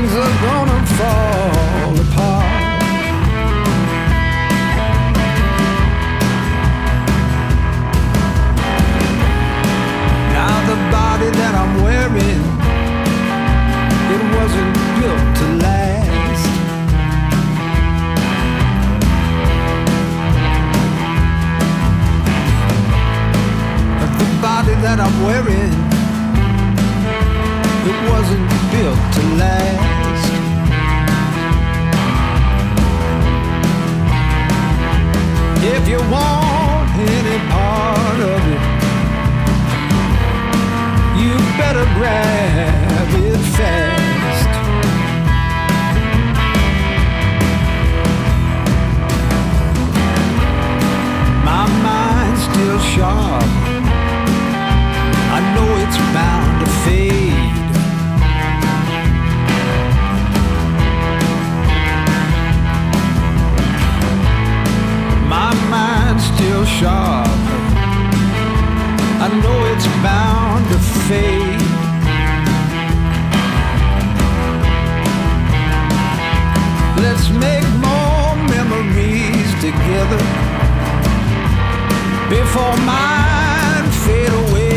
things are gonna fall apart. Now the body that I'm wearing, it wasn't built to last. But the body that I'm wearing, it wasn't built to last. If you want any part of it, you better grab it fast. My mind's still sharp, I know it's bound to fade. My mind's still sharp, I know it's bound to fade. Let's make more memories together before mine fade away.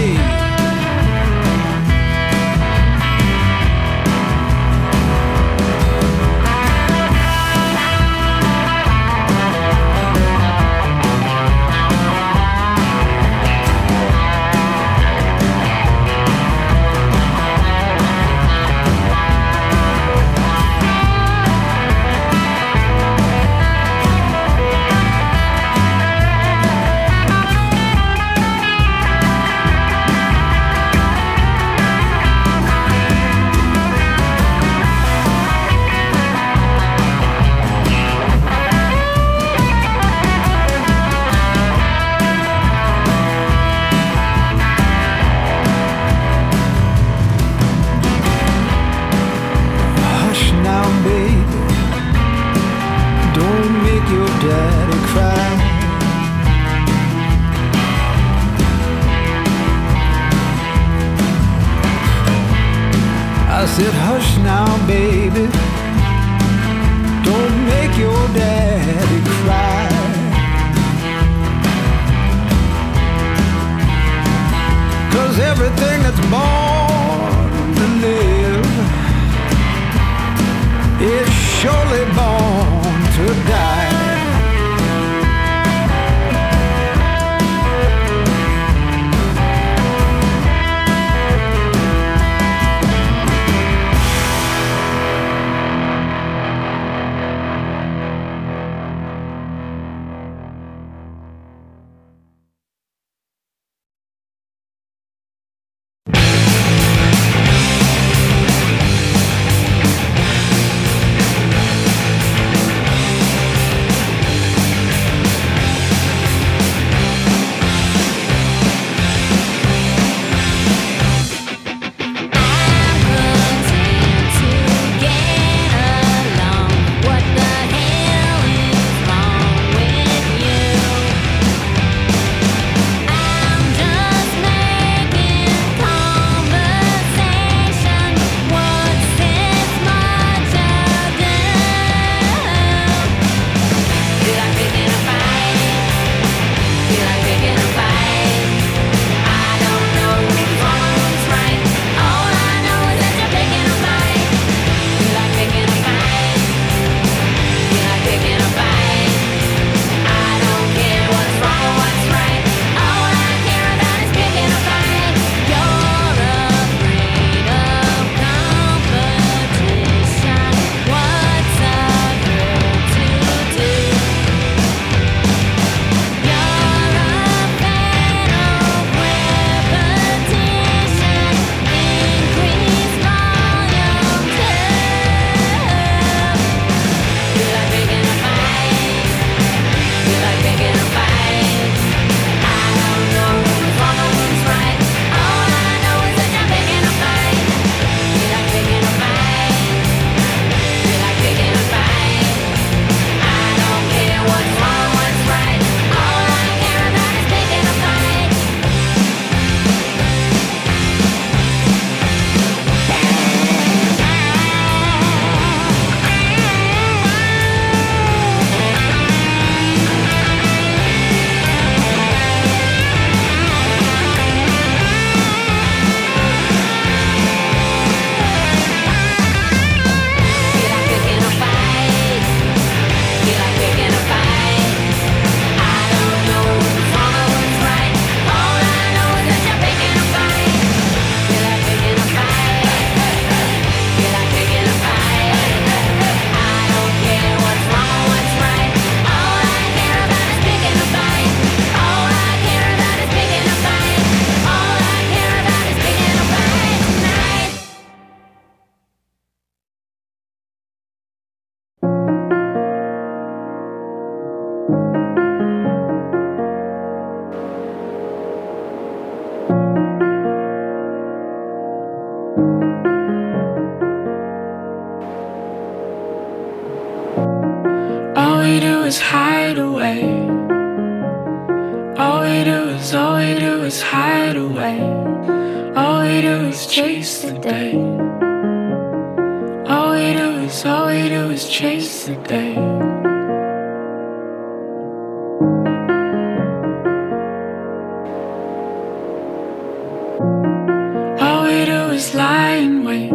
I said, hush now, baby, don't make your daddy cry. Cause everything that's born to live is surely born to die. is hide away. All we do is hide away. All we do is chase the day. All we do is chase the day. All we do is lie in wait.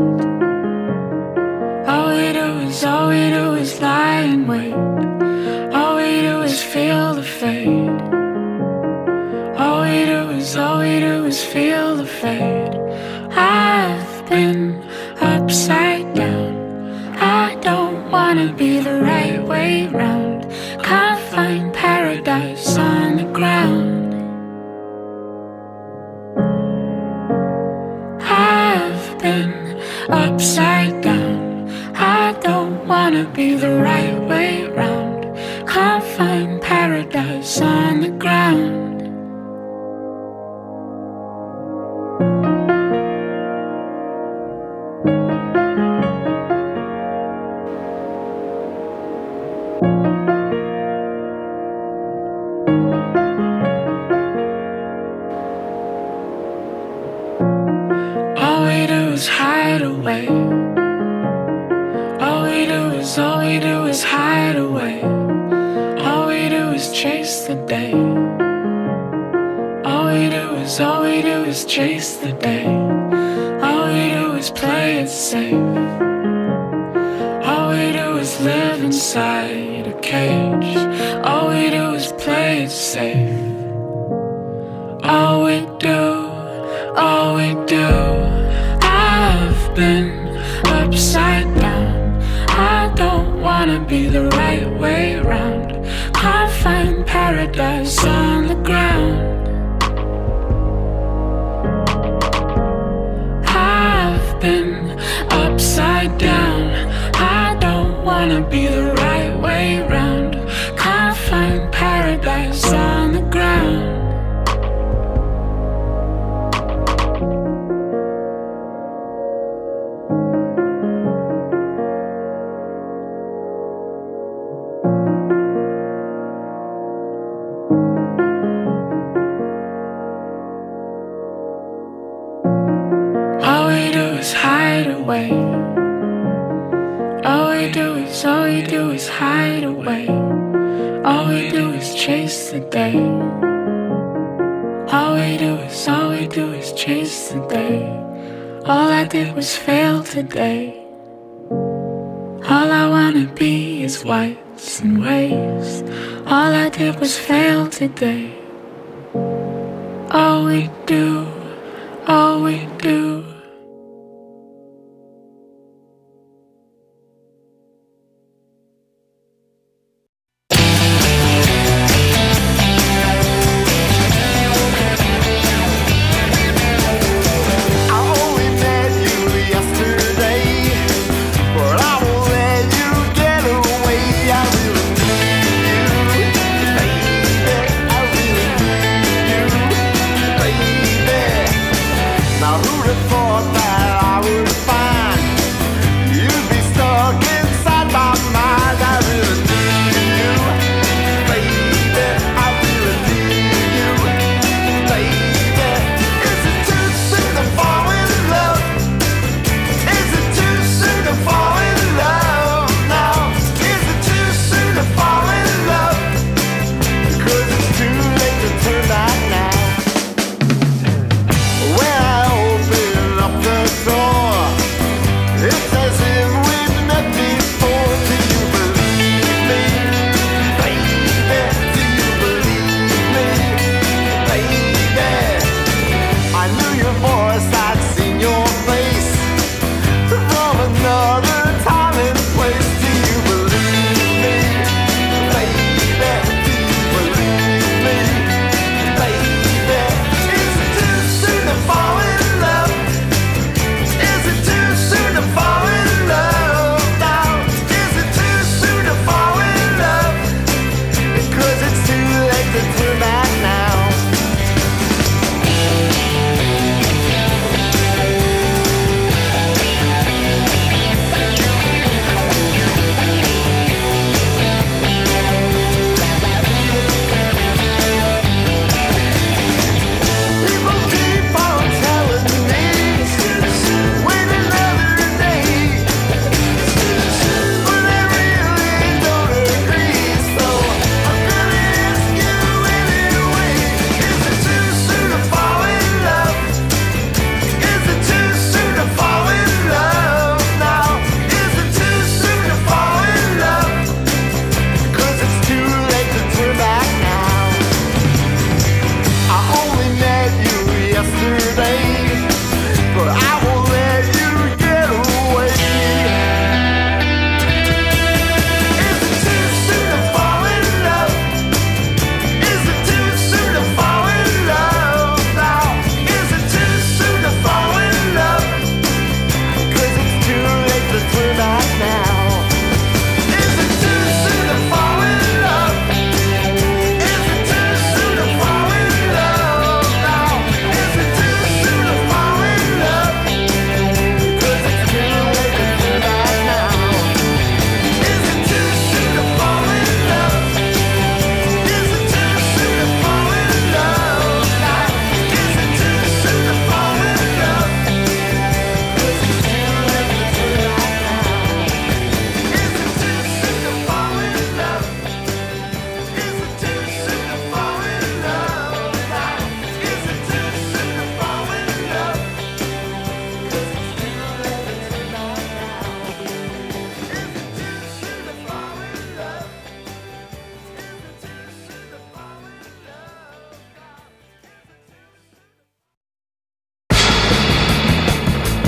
All we do is lie in wait. All we do is feel the fade. All we do is feel the fade. I've been upside down. I don't wanna be the right way round. Can't find paradise on the ground. I've been upside down. I don't wanna be the right way round. Can't find paradise on the ground. All we do is hide away. All we do is hide away. All we do is chase the day. All we do is chase the day. All we do is play it safe. All we do is live inside a cage. All we do is play it safe. All we do, I've been upside down. I don't wanna be the right way round. Can't find paradise on the ground. I've been upside down. I don't wanna be the right way round. Can't find paradise on the ground. All we do is hide away. All we do is hide away. All we do is chase the day. All we do is chase the day. All I did was fail today. All I wanna be is whites and waves. All I did was fail today. All we do. Now who'd have thought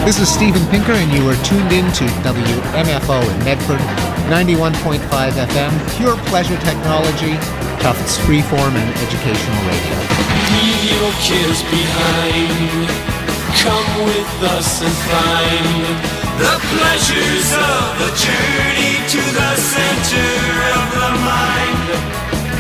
This is Steven Pinker, and you are tuned in to WMFO in Medford, 91.5 FM, pure pleasure technology, Tufts freeform and educational radio. Leave your cares behind. Come with us and find the pleasures of the journey to the center of the mind.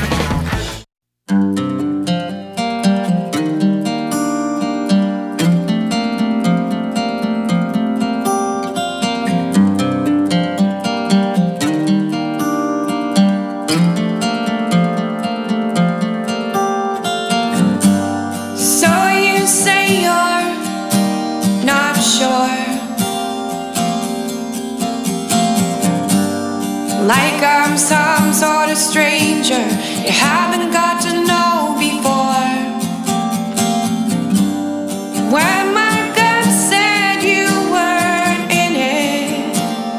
Like I'm some sort of stranger you haven't got to know before. When my gut said you weren't in it,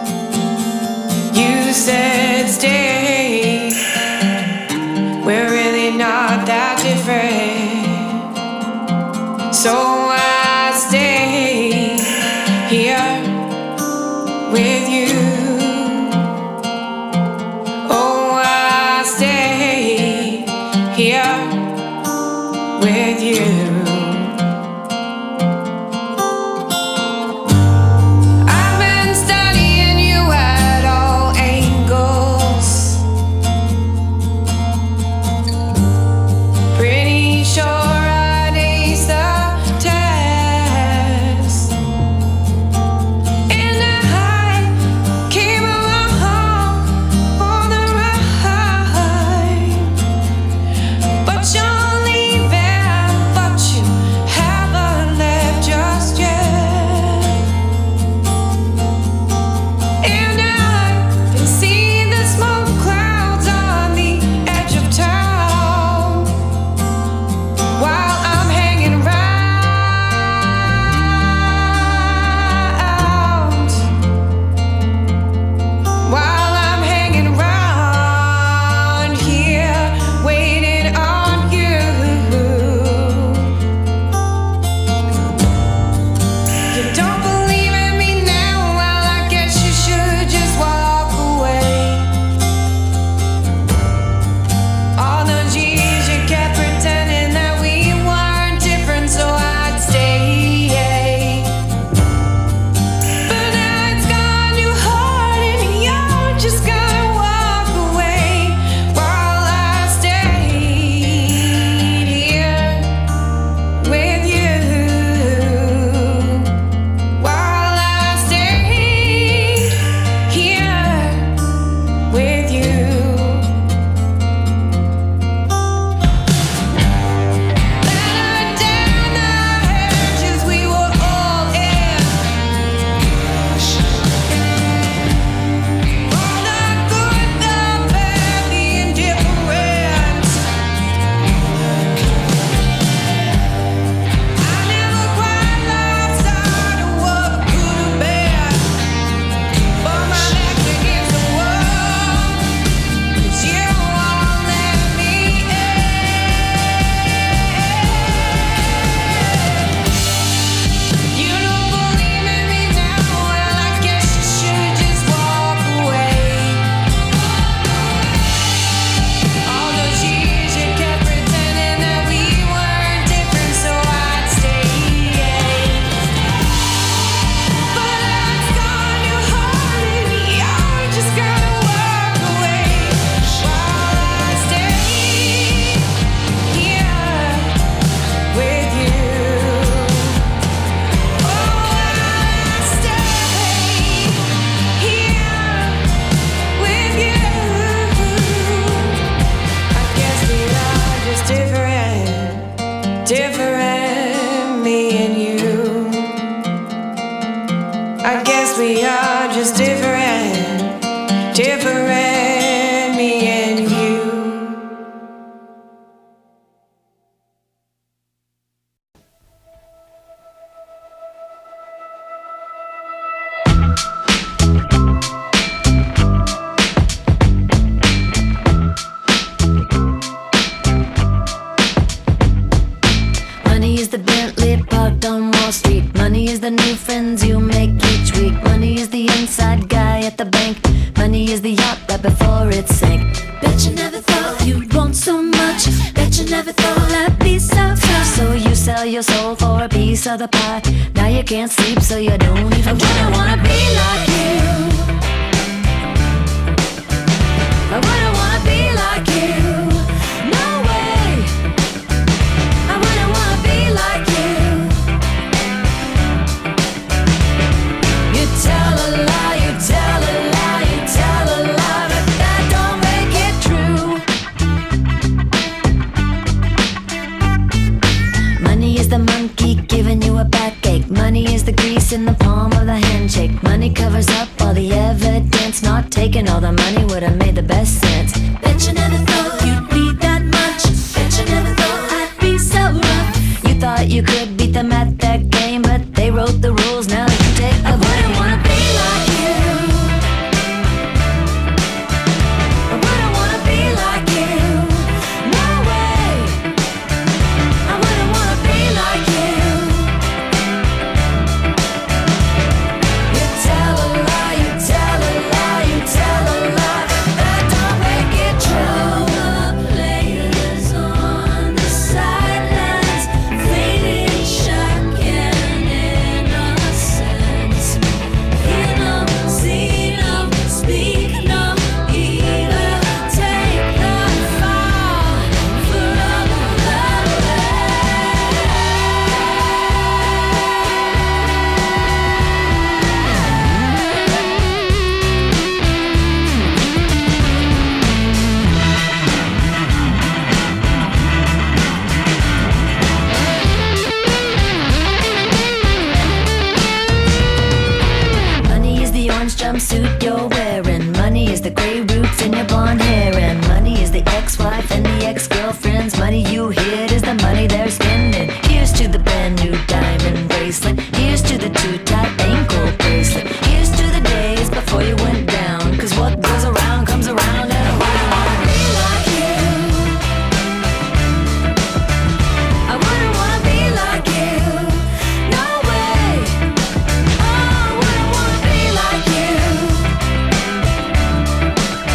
you said stay. We're really not that different, so I stay here with you. Here with you. I've been studying you at all angles. Pretty sure I'd ace the test. And I came along for the ride. But you're leaving, but you haven't left just yet. And I can see the smoke clouds on the edge of town while I'm hanging around. While I'm hanging around here, waiting on you. You don't believe in me now? Well, I guess you should just walk away. All those years you kept pretending that we weren't different, so I'd stay. But now it's gone too hard and you're just gonna walk away while I stay here with you. While I stay here with you. Better down the hedges we were all in. All the good, the bad, the indifferent. I never quite lost sight of what could have been. But my back's against the wall, 'cause you won't let me in. You don't believe in me now? Well, I guess you should just walk away. All those years you kept pretending that we weren't different, so I'd stay. But it's gone too hard and you're just gonna walk away while I stay here with you. Oh, I stay here with you. I guess we are just different, me and you. I guess we are just different, me and you. Money is the Bentley parked on Wall Street. Money is the new friends you drink. Money is the yacht right before it sank. Bet you never thought you'd want so much. Bet you never thought that'd be so tough. So you sell your soul for a piece of the pie. Now you can't sleep, so you don't even try. I wanna be like you. I wouldn't wanna be like you. No way. I wouldn't wanna be like you. You tell a lie, you tell a lie, you tell a lie, but that don't make it true. Money is the monkey giving you a backache. Money is the grease in the palm of the handshake. Money covers up all the evidence. Not taking all the money would have made the best sense. Bet you never thought you'd need that much. Bet you never thought I'd be so rough. You thought you could beat them at that game, but they wrote the rules, now you take the blame. I wouldn't wanna be like you. I wouldn't wanna be like you. No way. I wouldn't wanna be like you. You tell a lie, you tell a lie, you tell a lie, that don't make it true. The players on the sidelines, fading, shocking innocence. Hear no, see no, speak no evil. Take the fall for all of the Money is the orange jumpsuit you're wearing. Money is the gray roots in your blonde hair. And money is the ex-wife and the ex-girlfriends. Money you hid is the money they're spending. Here's to the brand new diamond bracelet. Here's to the too tight ankle bracelet. Here's to the days before you went down. Cause what goes around comes around, and I wouldn't wanna be like you. I wouldn't wanna be like you. No way. Oh, I wouldn't wanna be like you.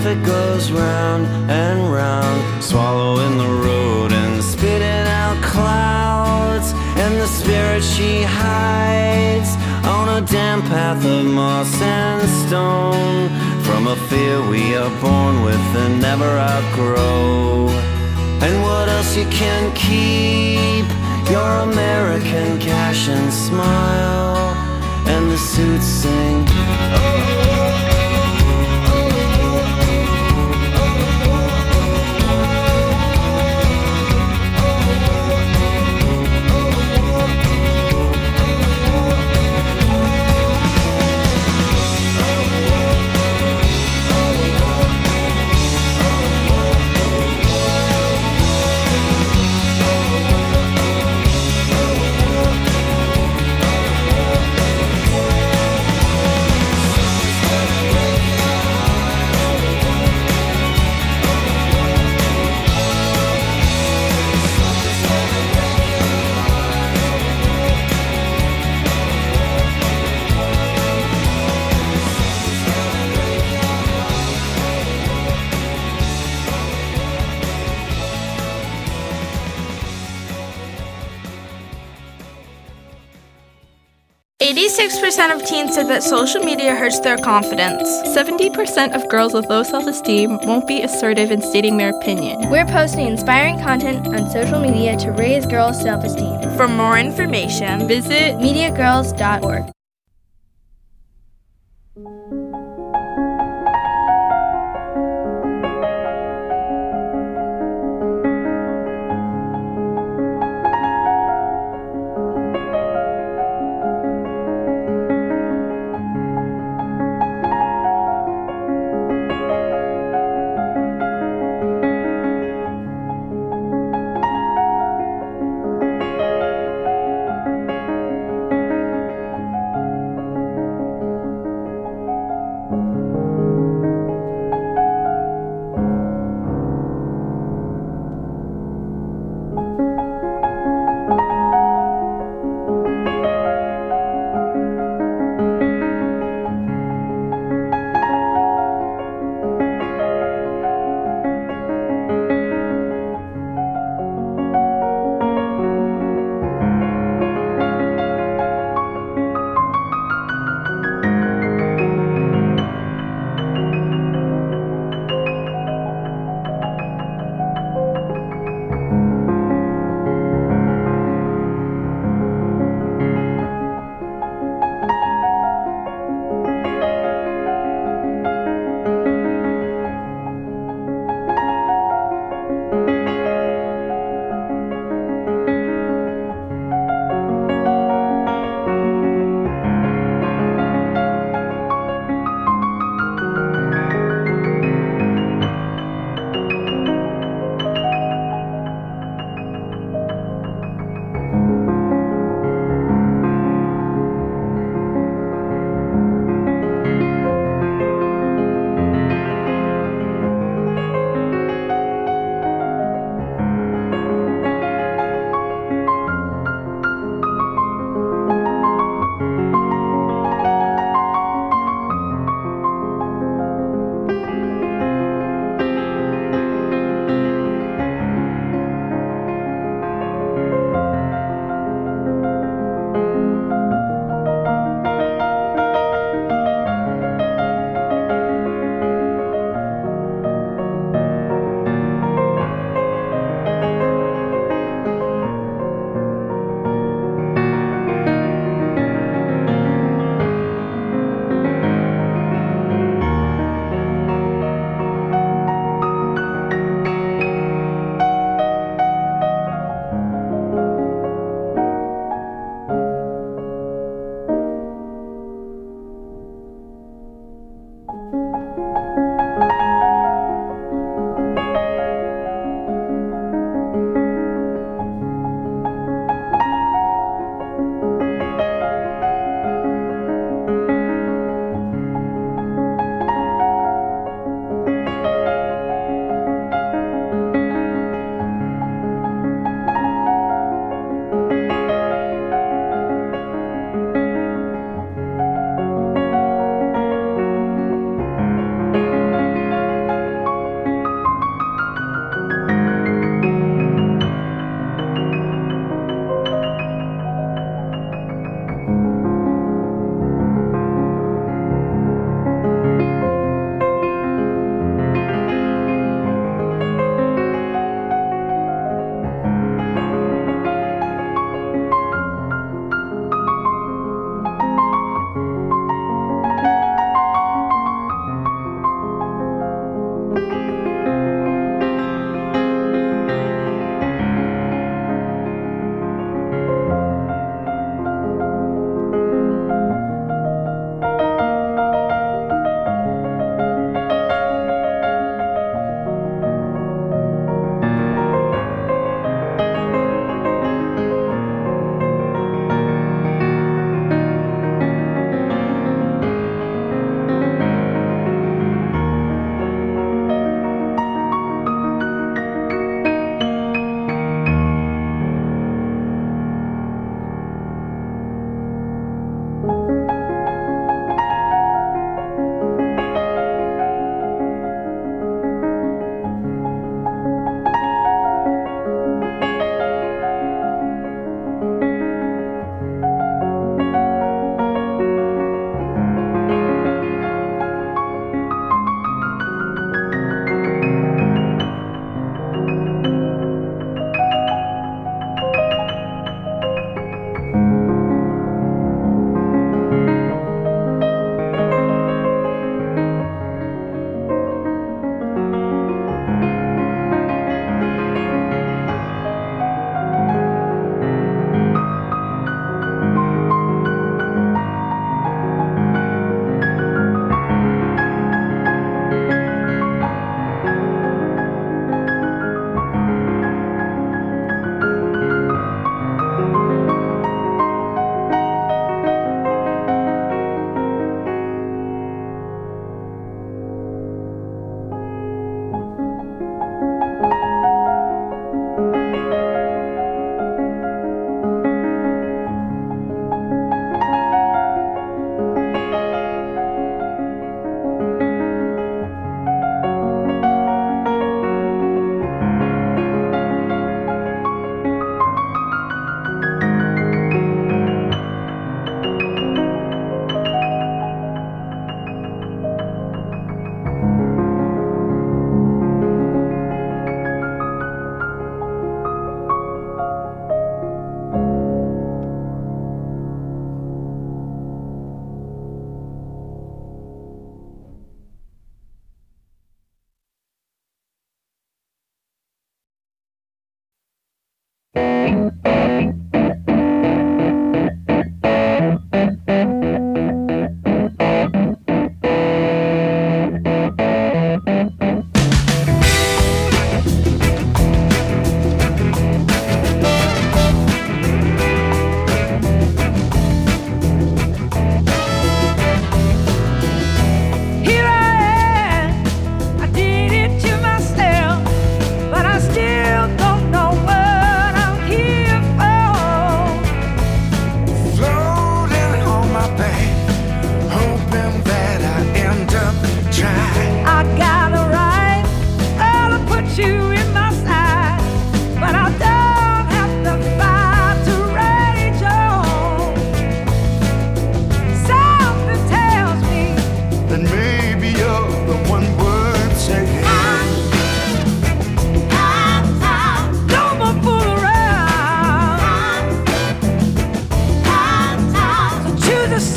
traffic goes round and round, swallowing the road and spitting out clouds. And the spirit she hides on a damp path of moss and stone, from a fear we are born with and never outgrow. And what else you can keep? Your American cash and smile. And the suits sing, of teens said that social media hurts their confidence. 70% of girls with low self-esteem won't be assertive in stating their opinion. We're posting inspiring content on social media to raise girls' self-esteem. For more information, visit MediaGirls.org.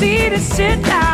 seat and sit down.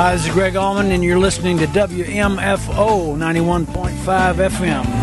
Hi, this is Greg Allman, and you're listening to WMFO 91.5 FM.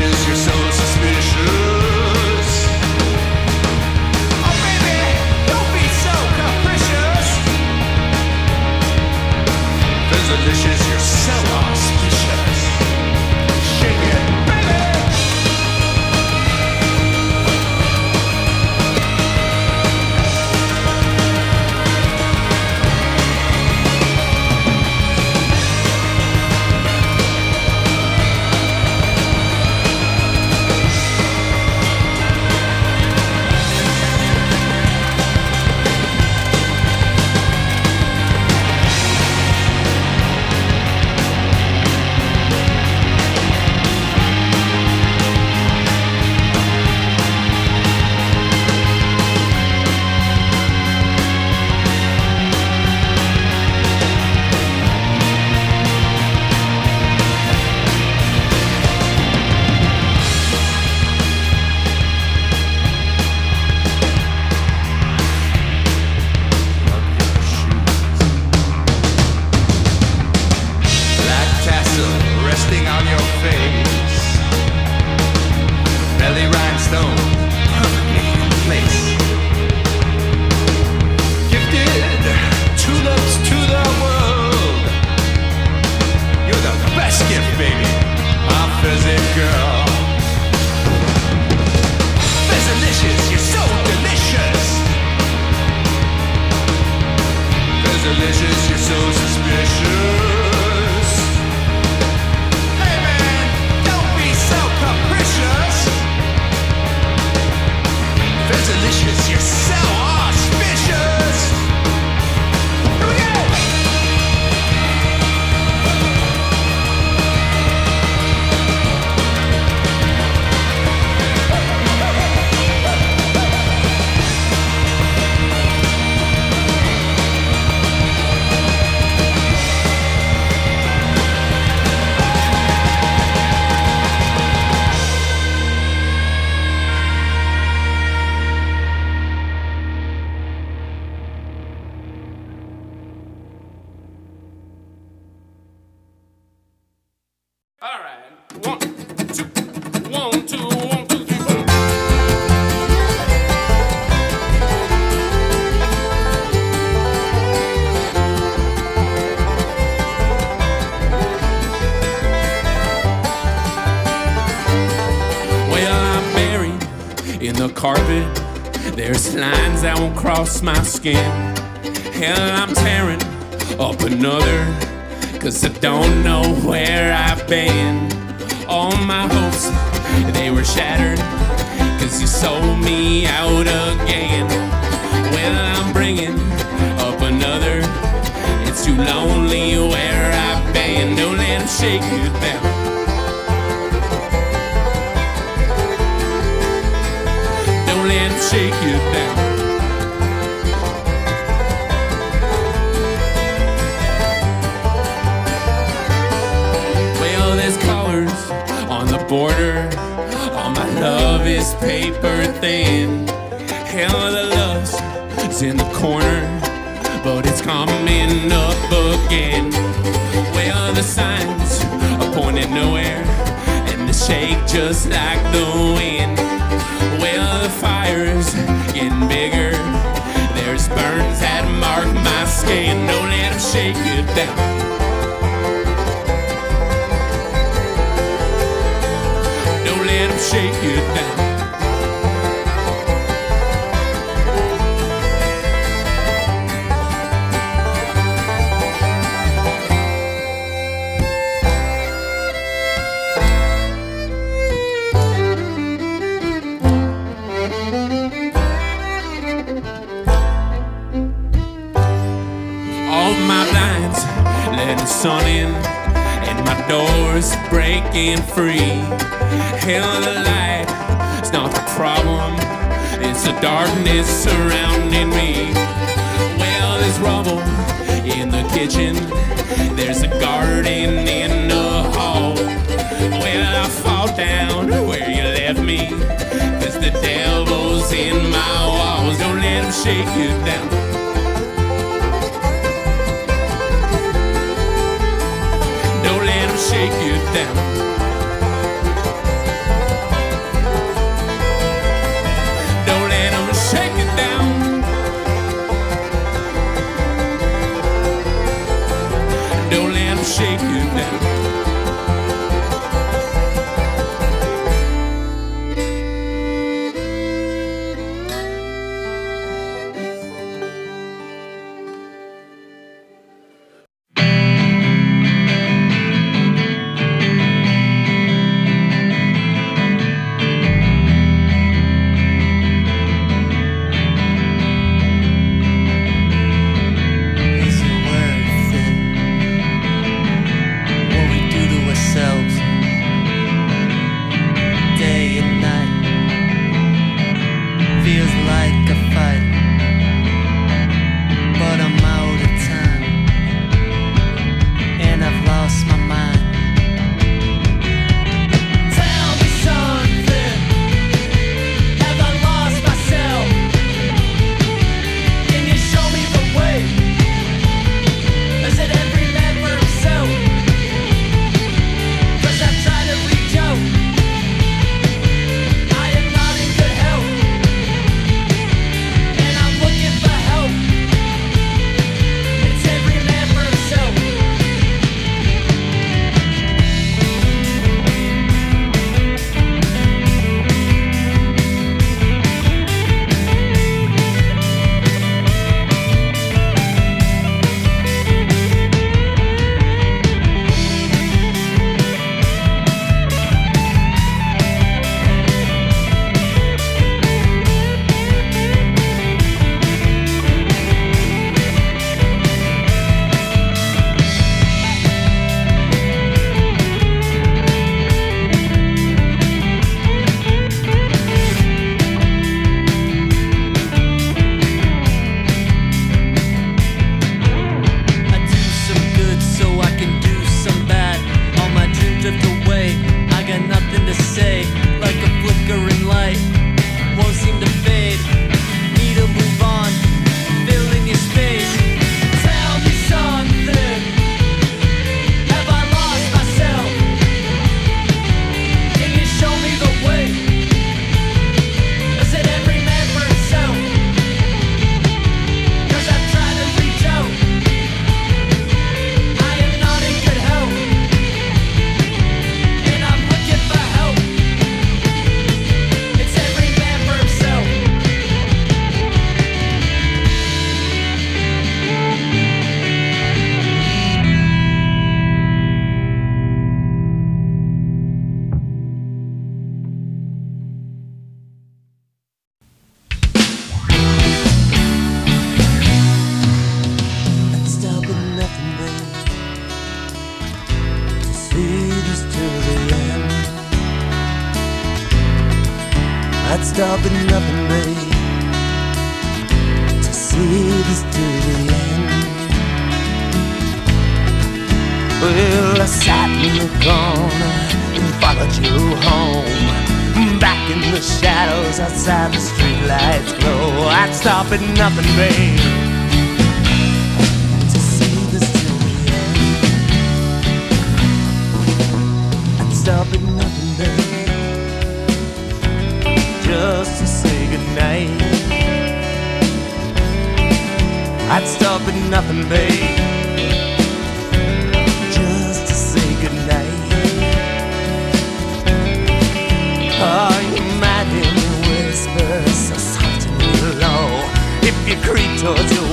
Oh baby, don't be delicious, you're so auspicious. Shake it, baby! Resting on your face, belly rhinestone perfectly in place. Gifted tulips to the world. You're the best gift, baby, my pheasant girl. Pheasanticious, you're so delicious. Pheasanticious, you're so suspicious. Delicious, you're so auspicious. Here we go. In the carpet, there's lines that won't cross my skin. Hell, I'm tearing up another, 'cause I don't know where I've been. All my hopes, they were shattered, 'cause you sold me out again. Well, I'm bringing up another. It's too lonely where I've been. Don't let them shake you down. Don't let them shake you down. Well, there's colors on the border. All my love is paper thin. Hell, the love's in the corner, but it's coming up again. Well, the signs are pointing nowhere, and they shake just like the wind. Well, the fire's getting bigger. There's burns that mark my skin. Don't let them shake you down. Don't let them shake you down. Sun in and my door's breaking free. Hell, the light, it's not the problem, it's the darkness surrounding me. Well, there's rubble in the kitchen, there's a garden in the hall. Well, I fall down where you left me, 'cause the devil's in my walls. Don't let him shake you down. Shake you down. Don't let them shake you down. Don't let them shake you down. I'd stop at nothing, babe, to see this to the end. Well, I sat in the corner and followed you home, back in the shadows outside the streetlights glow. I'd stop at nothing, babe, to see this to the end. I'd stop at nothing, babe, just to say goodnight. I'd stop at nothing, babe, just to say goodnight. Oh, you might hear me whisper so soft and low if you creep towards your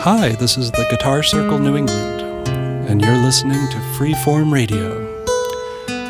Hi, this is the Guitar Circle New England, and you're listening to Freeform Radio.